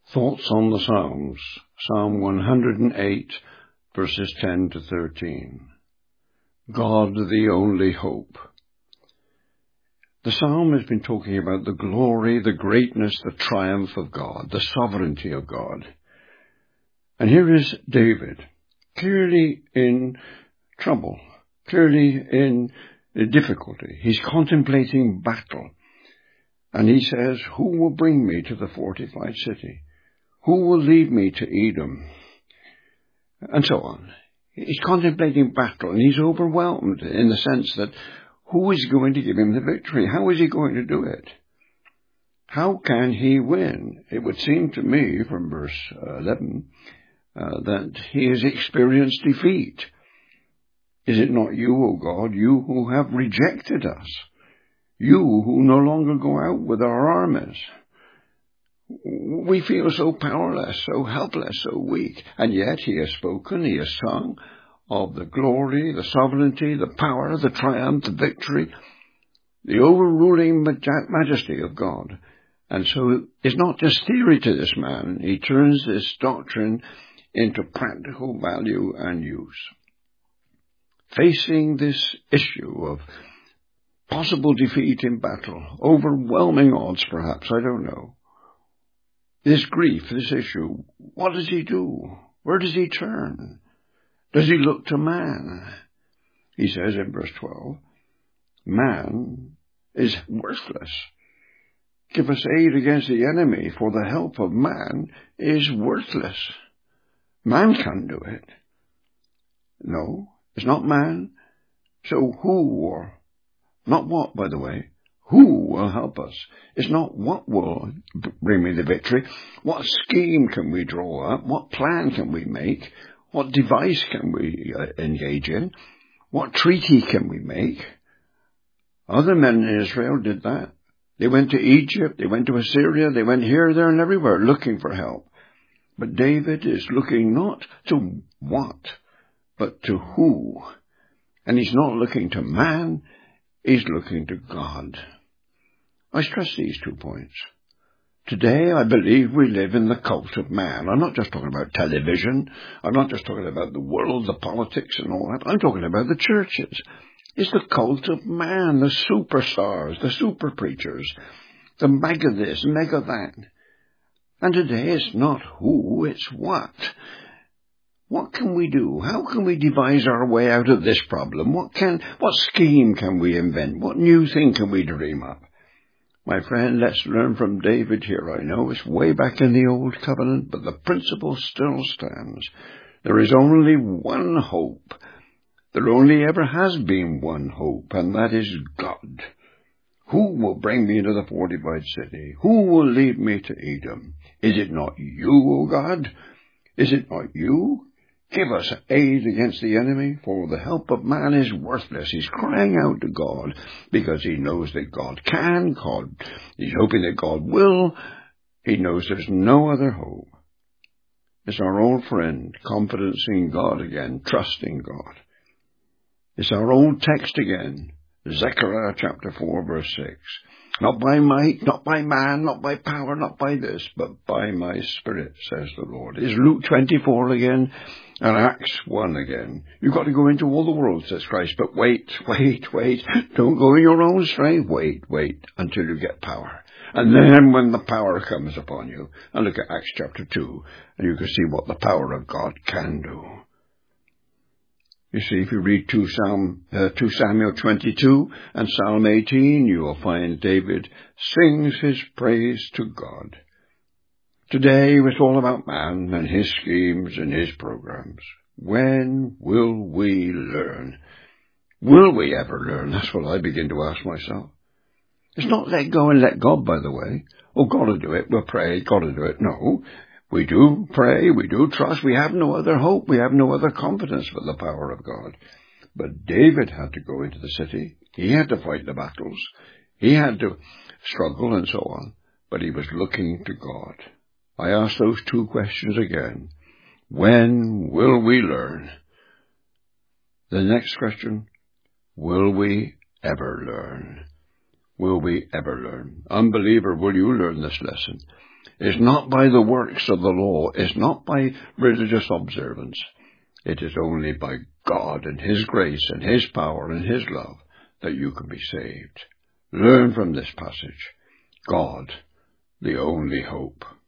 Thoughts on the Psalms, Psalm 108, verses 10 to 13. God, the only hope. The psalm has been talking about the glory, the greatness, the triumph of God, the sovereignty of God. And here is David, clearly in trouble, clearly in difficulty. He's contemplating battle. And he says, who will bring me to the fortified city? Who will lead me to Edom? And so on. He's contemplating battle, and he's overwhelmed in the sense that who is going to give him the victory? How is he going to do it? How can he win? It would seem to me from verse 11 that he has experienced defeat. Is it not you, O God, you who have rejected us? You who no longer go out with our armies? We feel so powerless, so helpless, so weak, and yet he has spoken, he has sung of the glory, the sovereignty, the power, the triumph, the victory, the overruling majesty of God. And so it's not just theory to this man. He turns this doctrine into practical value and use. Facing this issue of possible defeat in battle, overwhelming odds perhaps, I don't know. This grief, this issue, what does he do? Where does he turn? Does he look to man? He says in verse 12, man is worthless. Give us aid against the enemy, for the help of man is worthless. Man can't do it. No, it's not man. So who, or not what, by the way, who will help us? It's not what will bring me the victory. What scheme can we draw up? What plan can we make? What device can we engage in? What treaty can we make? Other men in Israel did that. They went to Egypt, they went to Assyria, they went here, there, and everywhere looking for help. But David is looking not to what, but to who. And he's not looking to man, he's looking to God. I stress these 2 points. Today, I believe we live in the cult of man. I'm not just talking about television. I'm not just talking about the world, the politics and all that. I'm talking about the churches. It's the cult of man, the superstars, the super preachers, the mega this, mega that. And today it's not who, it's what. What can we do? How can we devise our way out of this problem? What scheme can we invent? What new thing can we dream up? My friend, let's learn from David here. I know it's way back in the Old Covenant, but the principle still stands. There is only one hope. There only ever has been one hope, and that is God. Who will bring me to the fortified city? Who will lead me to Edom? Is it not you, O God? Is it not you? Give us aid against the enemy, for the help of man is worthless. He's crying out to God because he knows that God can. He's hoping that God will. He knows there's no other hope. It's our old friend, confidence in God again, trusting God. It's our old text again, Zechariah chapter 4, verse 6. Not by might, not by man, not by power, not by this, but by my Spirit, says the Lord. Is Luke 24 again, and Acts 1 again. You've got to go into all the world, says Christ, but wait. Don't go in your own strength. Wait until you get power. And then when the power comes upon you, and look at Acts chapter 2, and you can see what the power of God can do. You see, if you read 2 Samuel 22 and Psalm 18, you will find David sings his praise to God. Today it's all about man and his schemes and his programs. When will we learn? Will we ever learn? That's what I begin to ask myself. It's not let go and let God, by the way. Oh, God will do it. We'll pray. God will do it. No. We do pray, we do trust, we have no other hope, we have no other confidence but the power of God. But David had to go into the city, he had to fight the battles, he had to struggle and so on, but he was looking to God. I ask those 2 questions again. When will we learn? The next question, will we ever learn? Will we ever learn? Unbeliever, will you learn this lesson? is not by the works of the law, is not by religious observance. It is only by God and His grace and His power and His love that you can be saved. Learn from this passage. God, the only hope.